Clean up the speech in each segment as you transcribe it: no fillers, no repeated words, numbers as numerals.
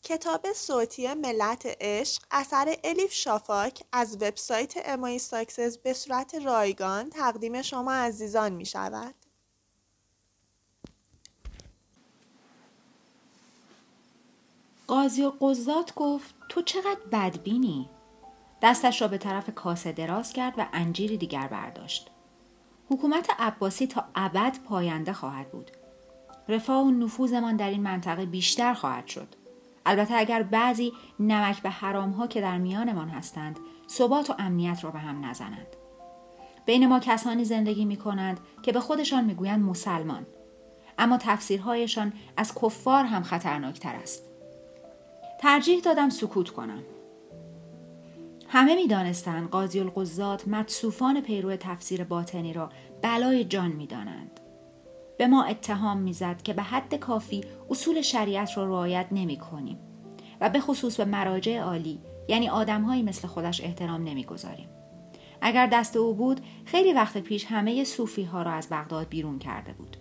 کتاب صوتی ملت عشق اثر الیف شافاک از وبسایت امای ساکسس به صورت رایگان تقدیم شما عزیزان می شود. قاضی القضات گفت تو چقدر بدبینی؟ دستش را به طرف کاسه دراز کرد و انجیری دیگر برداشت. حکومت عباسی تا ابد پاینده خواهد بود. رفاه و نفوذمان در این منطقه بیشتر خواهد شد. البته اگر بعضی نمک به حرام‌ها که در میانمان هستند ثبات و امنیت را به هم نزنند. بین ما کسانی زندگی می‌کنند که به خودشان می‌گویند مسلمان، اما تفسیرهایشان از کفار هم خطرناکتر است. ترجیح دادم سکوت کنم. همه می‌دانستند قاضی القضات مدسوفان پیرو تفسیر باطنی را بلای جان می‌دانند. به ما اتهام می‌زد که به حد کافی اصول شریعت را رعایت نمی‌کنیم و به خصوص به مراجع عالی، یعنی آدم‌هایی مثل خودش احترام نمی‌گذاریم. اگر دست او بود خیلی وقت پیش همه صوفی‌ها را از بغداد بیرون کرده بود.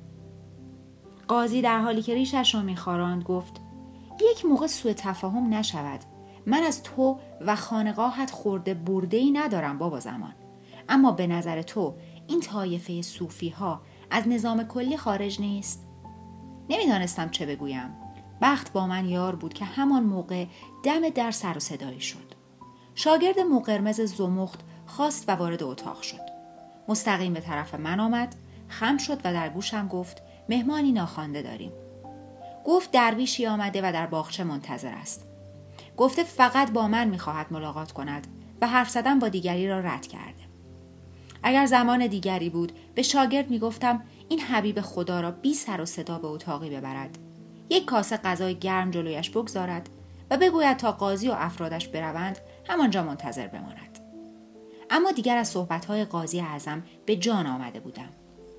قاضی در حالی که ریشش را می‌خاراند گفت: یک موقع سوء تفاهم نشود. من از تو و خانقاهت خورده برده‌ای ندارم بابا زمان، اما به نظر تو این طایفه صوفی‌ها از نظام کلی خارج نیست؟ نمیدانستم چه بگویم. بخت با من یار بود که همان موقع دم در سر و صدایی شد. شاگرد مو قرمز زمخت خواست و وارد اتاق شد. مستقیم به طرف من آمد، خم شد و در گوشم گفت مهمانی ناخوانده داریم. گفت درویشی آمده و در باغچه منتظر است. گفته فقط با من می‌خواهد ملاقات کند و حرف زدن با دیگری را رد کرده. اگر زمان دیگری بود به شاگرد میگفتم این حبیب خدا را بی سر و صدا به اتاقی ببرد، یک کاسه غذای گرم جلویش بگذارد و بگوید تا قاضی و افرادش بروند همانجا منتظر بماند. اما دیگر از صحبت‌های قاضی اعظم به جان آمده بودم.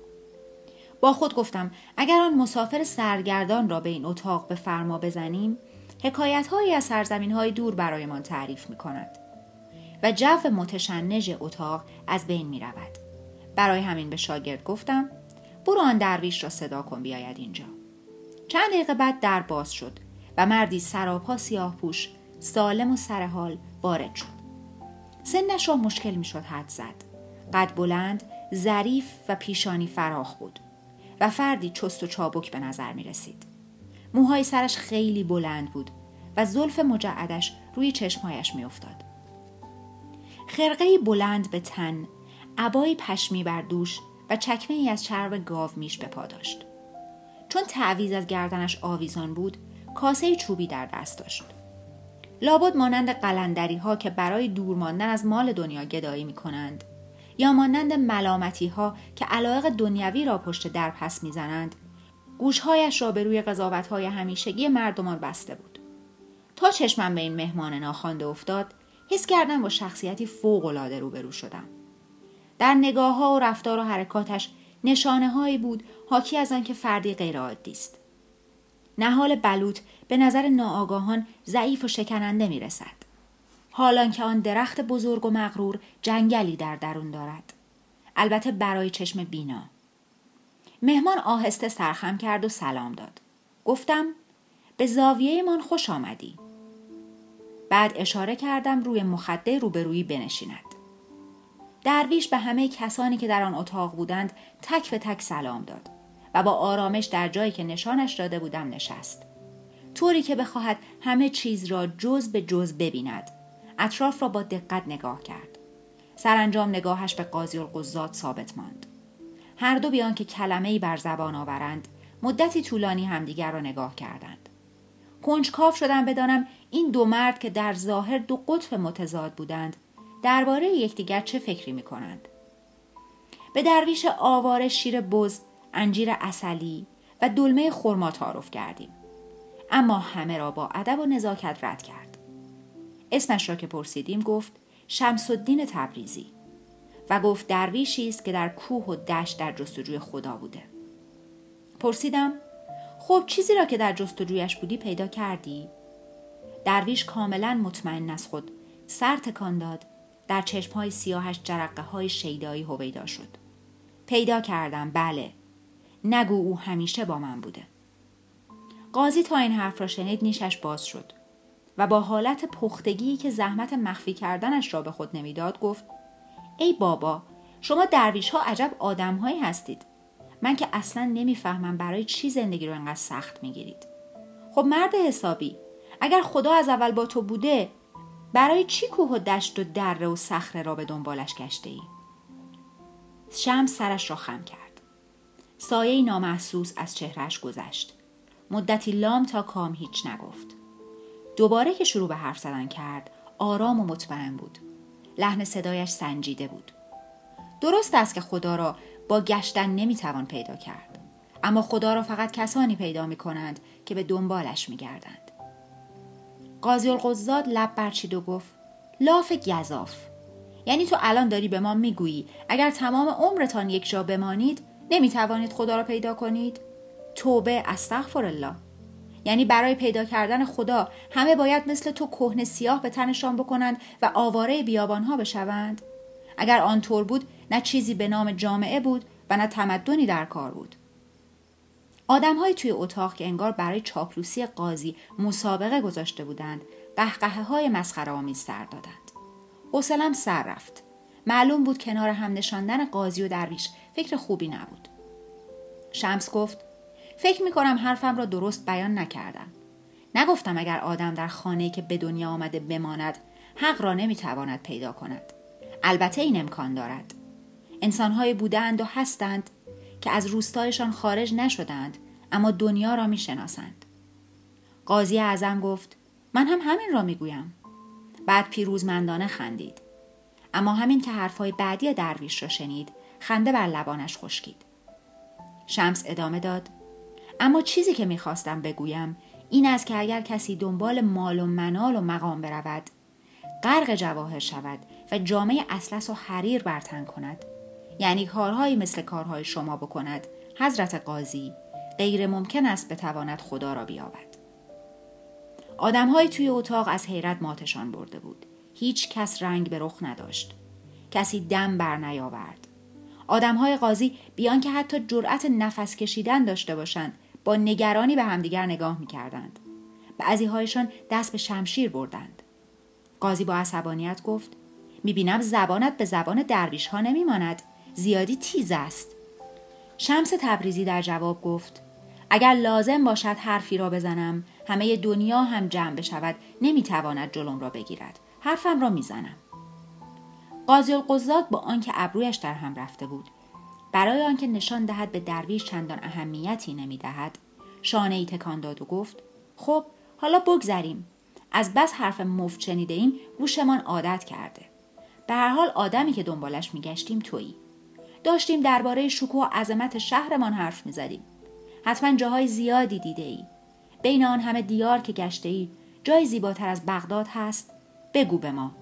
با خود گفتم اگر آن مسافر سرگردان را به این اتاق به فرما بزنیم، حکایت‌هایی از سرزمین‌های دور برایمان تعریف می‌کند و جو متشنج اتاق از بین می‌رود. برای همین به شاگرد گفتم برو آن درویش را صدا کن بیاید اینجا. چند دقیقه بعد در باز شد و مردی سراپا سیاه پوش، سالم و سرحال وارد شد. سنش را مشکل می‌شد حد زد. قد بلند، ظریف و پیشانی فراخ بود و فردی چست و چابک به نظر می رسید. موهای سرش خیلی بلند بود و زلف مجعدش روی چشمهایش می افتاد. خرقه‌ای بلند به تن، عبایی پشمی بر دوش و چکمه‌ای از چرب گاو میش به پا داشت. چون تعویذ از گردنش آویزان بود، کاسه چوبی در دست داشت. لابد مانند قلندری‌ها که برای دور ماندن از مال دنیا گدایی می کنند، یا مانند ملامتی‌ها که علایق دنیوی را پشت در پس می‌زنند، گوش‌هایش را به روی قضاوت‌های همیشگی مردمان بسته بود. تا چشمم به این مهمان ناخوانده افتاد، حس کردم با شخصیتی فوق‌العاده روبرو شدم. در نگاه‌ها و رفتار و حرکاتش نشانه‌هایی بود حاکی از آن که فردی غیرعادی است. نهال بلوط به نظر ناآگاهان ضعیف و شکننده می‌رسد، حالان که آن درخت بزرگ و مغرور جنگلی در درون دارد، البته برای چشم بینا. مهمان آهسته سرخم کرد و سلام داد. گفتم به زاویه من خوش آمدی. بعد اشاره کردم روی مخده روبرویی بنشیند. درویش به همه کسانی که در آن اتاق بودند تک به تک سلام داد و با آرامش در جایی که نشانش داده بودم نشست، طوری که بخواهد همه چیز را جز به جز ببیند. اطراف را با دقت نگاه کرد. سرانجام نگاهش به قاضی القضات ثابت ماند. هر دو بیان که کلمه‌ای بر زبان آورند، مدتی طولانی همدیگر را نگاه کردند. کنجکاو شدم بدانم این دو مرد که در ظاهر دو قطب متضاد بودند، درباره یکدیگر چه فکری می‌کنند. به درویش آواره شیر بز، انجیر عسلی و دلمه خرما تعارف کردیم، اما همه را با ادب و نزاکت رد کرد. اسمش را که پرسیدیم گفت شمس‌الدین تبریزی و گفت درویشی است که در کوه و دشت در جستجوی خدا بوده. پرسیدم خب چیزی را که در جستجویش بودی پیدا کردی؟ درویش کاملا مطمئن از خود سر تکان داد. در چشمهای سیاهش جرقه های شیدایی هویدا شد. پیدا کردم، بله. نگو او همیشه با من بوده. قاضی تا این حرف را شنید نیشش باز شد و با حالت پختگی که زحمت مخفی کردنش را به خود نمیداد گفت: ای بابا، شما درویش ها عجب آدم‌هایی هستید. من که اصلا نمیفهمم برای چی زندگی رو انقدر سخت میگیرید. خب مرد حسابی، اگر خدا از اول با تو بوده، برای چی کوه و دشت و دره و صخره را به دنبالش گشته ای؟ شمس سرش را خم کرد. سایه‌ای نامحسوس از چهرهش گذشت. مدتی لام تا کام هیچ نگفت. دوباره که شروع به حرف زدن کرد، آرام و مطمئن بود. لحن صدایش سنجیده بود. درست است که خدا را با گشتن نمیتوان پیدا کرد، اما خدا را فقط کسانی پیدا میکنند که به دنبالش میگردند. قاضی القضات لب برچید و گفت: لاف گزاف، یعنی تو الان داری به ما میگویی اگر تمام عمرتان یک جا بمانید نمیتوانید خدا را پیدا کنید؟ توبه، استغفرالله. یعنی برای پیدا کردن خدا همه باید مثل تو کهنه سیاه به تنشان بکنند و آواره بیابانها بشوند؟ اگر آنطور بود نه چیزی به نام جامعه بود و نه تمدنی در کار بود. آدم‌های توی اتاق که انگار برای چاپلوسی قاضی مسابقه گذاشته بودند قهقهه‌های مسخره‌آمیز سر دادند. حوصله‌ام سر رفت. معلوم بود کنار هم نشاندن قاضی و درویش فکر خوبی نبود. شمس گفت: فکر می‌کنم حرفم را درست بیان نکردم. نگفتم اگر آدم در خانه‌ای که به دنیا آمده بماند حق را نمی‌تواند پیدا کند. البته این امکان دارد. انسان‌های بودند و هستند که از روستایشان خارج نشدند اما دنیا را می‌شناسند. قاضی اعظم گفت: من هم همین را می‌گویم. بعد پیروزمندانه خندید. اما همین که حرف‌های بعدی درویش را شنید، خنده بر لبانش خشکید. شمس ادامه داد: اما چیزی که می‌خواستم بگویم این است که اگر کسی دنبال مال و منال و مقام برود، غرق جواهر شود و جامعه اطلس و حریر بر تن کند، یعنی کارهایی مثل کارهای شما بکند، حضرت قاضی، غیر ممکن است بتواند خدا را بیابد. آدم‌های توی اتاق از حیرت ماتشان برده بود. هیچ کس رنگ به رخ نداشت. کسی دم بر نیاورد. آدم‌های قاضی بیان که حتی جرأت نفس کشیدن داشته باشند، با نگرانی به همدیگر نگاه می‌کردند. بعضی‌هایشان دست به شمشیر بردند. قاضی با عصبانیت گفت: می‌بینم زبانت به زبان درویش‌ها نمی‌ماند. زیادی تیز است. شمس تبریزی در جواب گفت: اگر لازم باشد حرفی را بزنم، همه دنیا هم جمع بشود نمی‌تواند جلوم را بگیرد. حرفم را می‌زنم. قاضی القضات با آنکه ابرویش در هم رفته بود، برای آنکه نشان دهد به درویش چندان اهمیتی نمی‌دهد، شانه‌ای تکان داد و گفت: خب حالا بگذریم. از بس حرف مفت شنیده‌ایم گوشمان عادت کرده. به هر حال آدمی که دنبالش می‌گشتیم تویی. داشتیم درباره شکوه و عظمت شهرمان حرف می‌زدیم. حتما جاهای زیادی دیده‌ای. بین آن همه دیار که گشته‌ای، جای زیباتر از بغداد هست؟ بگو به ما.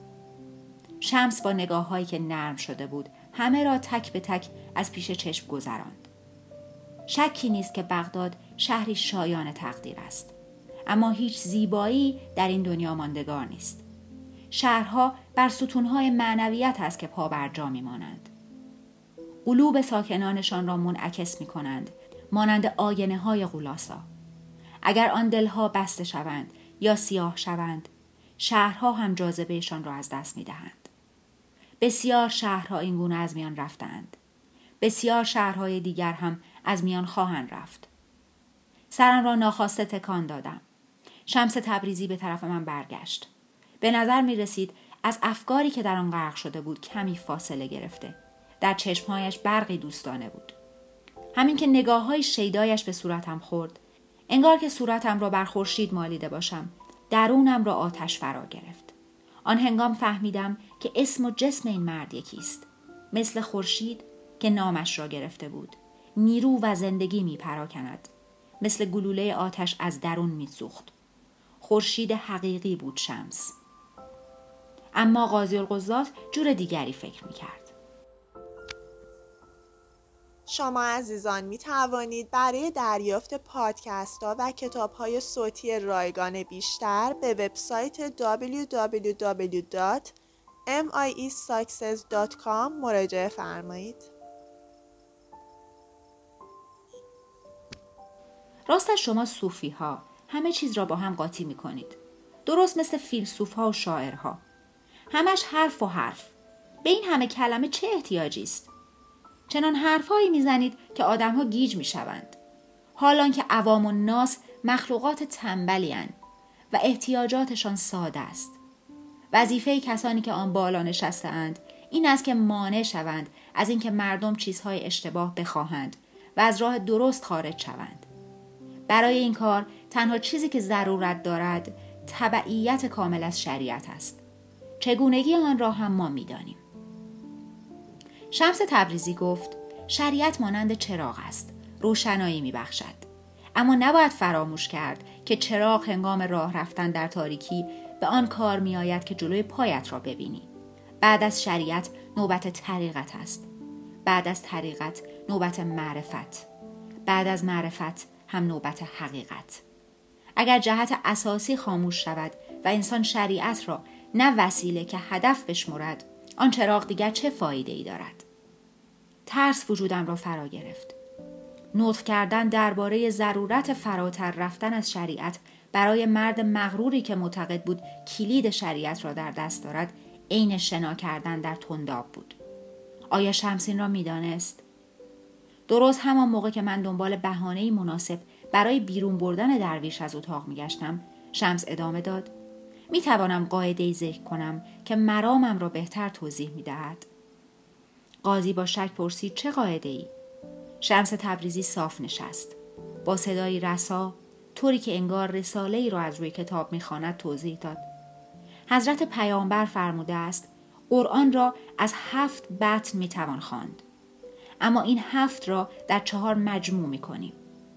شمس با نگاه‌هایی که نرم شده بود همه را تک به تک از پیش چشم گذراند. شکی نیست که بغداد شهری شایان تقدیر است، اما هیچ زیبایی در این دنیا ماندگار نیست. شهرها بر ستونهای معنویت است که پا بر جا می‌مانند. قلوب ساکنانشان را منعکس می‌کنند، مانند آینه‌های غولاسا. اگر آن دلها بسته شوند یا سیاه شوند، شهرها هم جاذبهشان را از دست می‌دهند. بسیار شهرها این گونه از میان رفتند. بسیار شهرهای دیگر هم از میان خواهند رفت. سرم را ناخواسته تکان دادم. شمس تبریزی به طرف من برگشت. به نظر می رسید از افکاری که در آن غرق شده بود کمی فاصله گرفته. در چشمهایش برقی دوستانه بود. همین که نگاه‌های شیدایش به صورتم خورد، انگار که صورتم را بر خورشید مالیده باشم، درونم را آتش فرا گرفت. آن هنگام فهمیدم که اسم و جسم این مرد یکیست. مثل خورشید که نامش را گرفته بود، نیرو و زندگی می پراکند. مثل گلوله آتش از درون می سوخت. خورشید حقیقی بود شمس. اما قاضی القضات جور دیگری فکر می کرد. شما عزیزان می توانید برای دریافت پادکست ها و کتاب های صوتی رایگان بیشتر به وبسایت www.miesuccess.com مراجعه فرمایید. راستش شما صوفی ها همه چیز را با هم قاطی می کنید. درست مثل فیلسوف‌ها و شاعرها. همش حرف و حرف. به این همه کلمه چه احتیاجی است؟ چنان حرفهایی میزنید که آدم‌ها گیج میشوند. حالان که عوام الناس مخلوقات تنبلی اند و احتیاجاتشان ساده است. وظیفه کسانی که آن بالا نشسته اند این است که مانع شوند از اینکه مردم چیزهای اشتباه بخواهند و از راه درست خارج شوند. برای این کار تنها چیزی که ضرورت دارد تبعیت کامل از شریعت است. چگونگی آن را هم ما می‌دانیم. شمس تبریزی گفت شریعت مانند چراغ است، روشنایی می‌بخشد. اما نباید فراموش کرد که چراغ هنگام راه رفتن در تاریکی به آن کار می‌آید که جلوی پایت را ببینی. بعد از شریعت نوبت طریقت است. بعد از طریقت نوبت معرفت. بعد از معرفت هم نوبت حقیقت. اگر جهت اساسی خاموش شود و انسان شریعت را نه وسیله که هدف بشمرد، آن چراغ دیگر چه فایده‌ای دارد؟ ترس وجودم را فرا گرفت. نطق کردن درباره ضرورت فراتر رفتن از شریعت برای مرد مغروری که معتقد بود کلید شریعت را در دست دارد، عین شنا کردن در تنداب بود. آیا شمس این را می‌دانست؟ درست همان موقع که من دنبال بهانه‌ای مناسب برای بیرون بردن درویش از اتاق می‌گشتم، شمس ادامه داد: می‌توانم قاعده‌ای ذکر کنم که مرامم را بهتر توضیح می‌دهد. قاضی با شک پرسید: چه قاعده‌ای؟ شمس تبریزی صاف نشست. با صدایی رسا، طوری که انگار رساله‌ای را از روی کتاب می‌خواند، توضیح داد: حضرت پیامبر فرموده است قرآن را از 7 بطن می‌توان خواند، اما این 7 را در 4 مجموع می‌کنیم.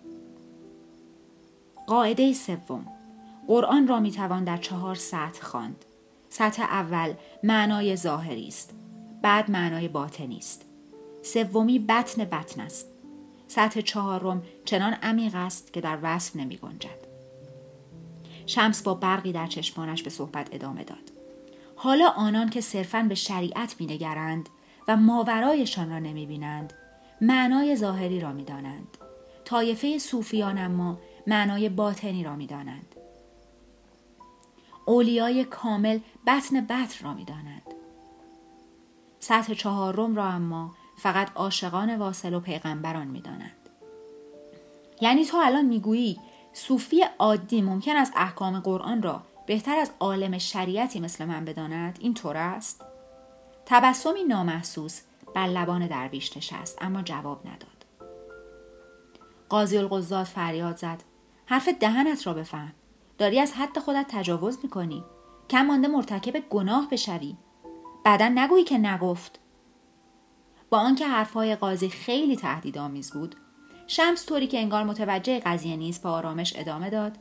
قاعده سوم: قرآن را می‌توان در 4 سطح خواند. سطح اول معنای ظاهری است، بعد معنای باطنی است، سومی بطن است، سطح 4 چنان عمیق است که در وصف نمی‌گنجد. شمس با برقی در چشمانش به صحبت ادامه داد: حالا آنان که صرفاً به شریعت می‌نگرند و ماورایشان را نمی‌بینند، معنای ظاهری را می‌دانند. طایفه صوفیان اما معنای باطنی را می‌دانند. اولیای کامل بطن را می‌دانند. سطح 4 را اما فقط عاشقان واصل و پیغمبران می‌دانند. یعنی تو الان میگویی صوفی عادی ممکن است احکام قرآن را بهتر از عالم شریعتی مثل من بداند؟ این طور است؟ تبسمی نامحسوس بر لبان درویش نشست، اما جواب نداد. قاضی القضات فریاد زد: حرف دهنت را بفهم. داری از حد خودت تجاوز میکنی. کم مانده مرتکب گناه بشوی. بعداً نگویی که نگفت. با آنکه حرفهای قاضی خیلی تهدیدآمیز بود، شمس طوری که انگار متوجه قضیه نیست با آرامش ادامه داد: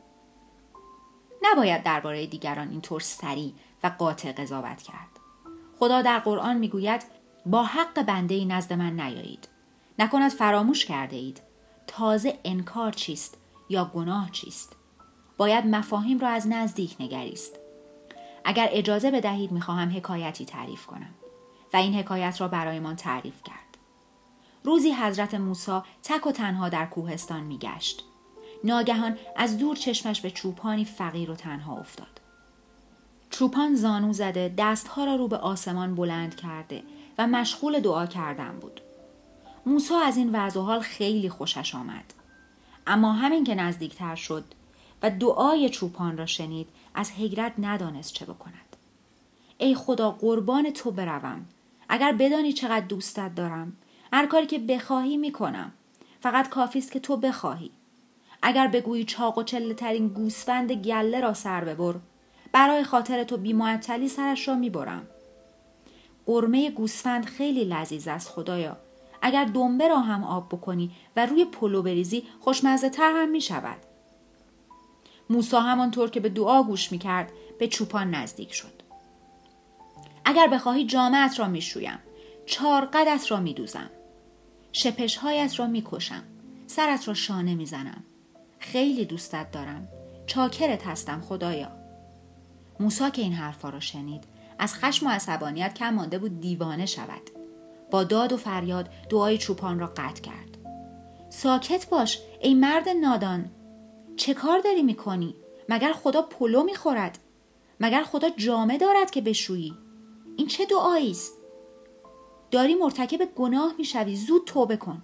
نباید درباره دیگران اینطور سریع و قاطع قضاوت کرد. خدا در قرآن میگوید با حق بنده‌ای نزد من نیایید. نکند فراموش کرده اید. تازه انکار چیست یا گناه چیست؟ باید مفاهیم را از نزدیک نگریست. اگر اجازه بدهید میخواهم حکایتی تعریف کنم و این حکایت را برایمان تعریف کرد. روزی حضرت موسی تک و تنها در کوهستان میگشت. ناگهان از دور چشمش به چوپانی فقیر و تنها افتاد. چوپان زانو زده، دستها را رو به آسمان بلند کرده و مشغول دعا کردن بود. موسی از این وضع و حال خیلی خوشش آمد. اما همین که نزدیکتر شد و دعای چوپان را شنید، از حیرت ندانست چه بکند. ای خدا، قربان تو بروم. اگر بدانی چقدر دوستت دارم، هر کاری که بخواهی میکنم. فقط کافی است که تو بخواهی. اگر بگویی چاق و چله ترین گوسفند گله را سر ببر، برای خاطر تو بی‌معطلی سرش را میبرم. قرمه گوسفند خیلی لذیذ است خدایا. اگر دنبه را هم آب بکنی و روی پلو بریزی، خوشمزه تر هم میشود. موسی همانطور که به دعا گوش میکرد به چوپان نزدیک شد. اگر بخواهی جامه‌ات را میشویم، 4 قدت را میدوزم، شپشهایت را میکشم، سرت را شانه میزنم. خیلی دوستت دارم. چاکرت هستم خدایا. موسی که این حرفا را شنید، از خشم و عصبانیت کم مانده بود دیوانه شود. با داد و فریاد دعای چوپان را قطع کرد. ساکت باش ای مرد نادان. چه کار داری میکنی؟ مگر خدا پلو میخورد؟ مگر خدا جامه دارد که بشویی؟ این چه دعایی است؟ داری مرتکب گناه میشوی، زود توبه کن.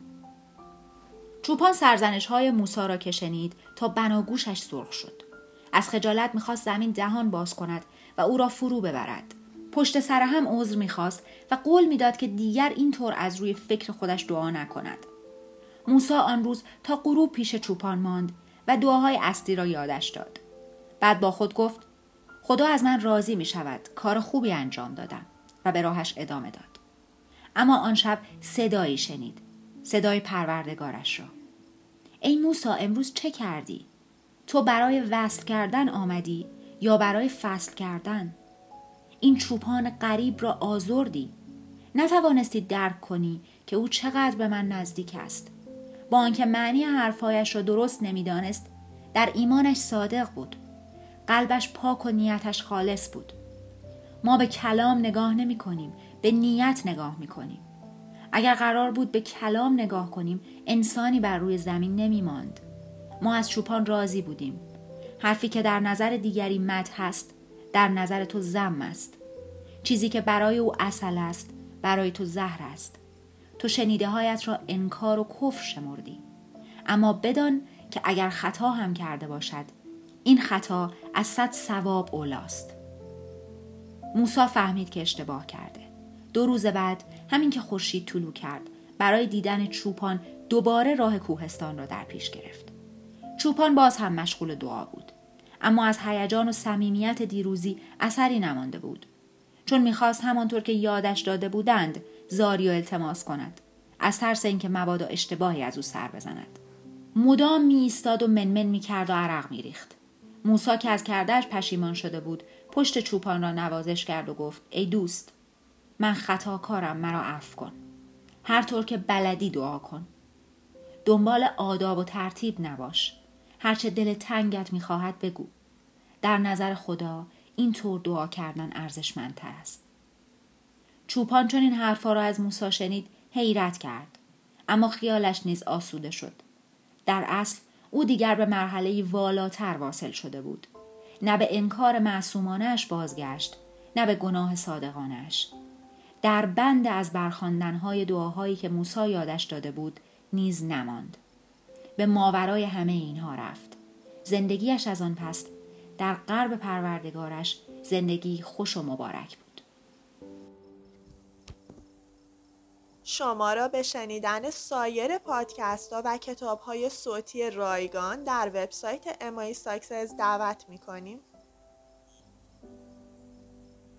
چوپان سرزنش‌های موسی را که شنید تا بناگوشش سرخ شد. از خجالت میخواست زمین دهان باز کند و او را فرو ببرد. پشت سر هم عذر میخواست و قول میداد که دیگر اینطور از روی فکر خودش دعا نکند. موسی آن روز تا غروب پیش چوپان ماند و دعاهای اصلی را یادش داد. بعد با خود گفت خدا از من راضی می شود، کار خوبی انجام دادم، و به راهش ادامه داد. اما آن شب صدایی شنید، صدای پروردگارش را. ای موسی، امروز چه کردی؟ تو برای وصل کردن آمدی یا برای فصل کردن؟ این چوپان غریب را آزردی. نتوانستی درک کنی که او چقدر به من نزدیک است. با آنکه معنی حرفایش را درست نمیدانست، در ایمانش صادق بود. قلبش پاک و نیتش خالص بود. ما به کلام نگاه نمی کنیم، به نیت نگاه می کنیم. اگر قرار بود به کلام نگاه کنیم، انسانی بر روی زمین نمی ماند. ما از چوپان راضی بودیم. حرفی که در نظر دیگری مدح است، در نظر تو ذم است. چیزی که برای او عسل است، برای تو زهر است. تو شنیده هایت را انکار و کفر شمردی. اما بدان که اگر خطا هم کرده باشد، این خطا از 100 ثواب اولاست. موسی فهمید که اشتباه کرده. 2 روز بعد، همین که خورشید طلوع کرد، برای دیدن چوپان دوباره راه کوهستان را در پیش گرفت. چوپان باز هم مشغول دعا بود. اما از هیجان و صمیمیت دیروزی اثری نمانده بود. چون می‌خواست همانطور که یادش داده بودند زاری و التماس کند، از ترس اینکه مبادا اشتباهی از او سر بزند. مدام ایستاد و منمن می‌کرد و عرق می‌ریخت. موسی که از کرده‌اش پشیمان شده بود، پشت چوپان را نوازش کرد و گفت ای دوست، من خطاکارم، مرا عفو کن. هر طور که بلدی دعا کن. دنبال آداب و ترتیب نباش. هرچه دل تنگت می‌خواهد بگو. در نظر خدا این طور دعا کردن ارزشمندتر است. چوپان چون این حرفا را از موسی شنید حیرت کرد، اما خیالش نیز آسوده شد. در اصل او دیگر به مرحله والاتر واصل شده بود. نه به انکار معصومانه‌اش بازگشت، نه به گناه صادقانه‌اش. در بند از برخواندن‌های دعاهایی که موسی یادش داده بود نیز نماند. به ماورای همه اینها رفت. زندگیش از آن پس در قرب پروردگارش زندگی خوش و مبارک بود. شما را به شنیدن سایر پادکست ها و کتاب های صوتی رایگان در وبسایت MI Success دعوت می کنیم.